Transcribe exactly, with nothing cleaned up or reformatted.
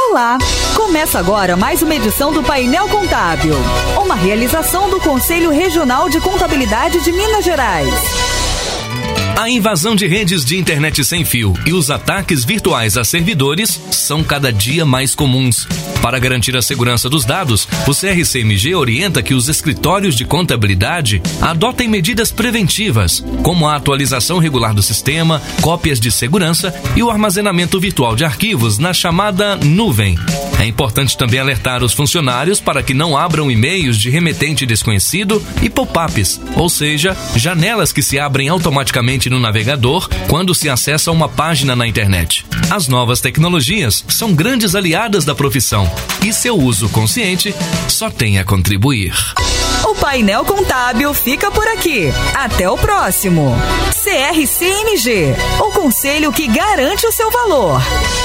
Olá! Começa agora mais uma edição do Painel Contábil, uma realização do Conselho Regional de Contabilidade de Minas Gerais. A invasão de redes de internet sem fio e os ataques virtuais a servidores são cada dia mais comuns. Para garantir a segurança dos dados, o C R C M G orienta que os escritórios de contabilidade adotem medidas preventivas, como a atualização regular do sistema, cópias de segurança e o armazenamento virtual de arquivos na chamada nuvem. É importante também alertar os funcionários para que não abram e-mails de remetente desconhecido e pop-ups, ou seja, janelas que se abrem automaticamente no navegador quando se acessa uma página na internet. As novas tecnologias são grandes aliadas da profissão e seu uso consciente só tem a contribuir. O Painel Contábil fica por aqui. Até o próximo. C R C M G, o conselho que garante o seu valor.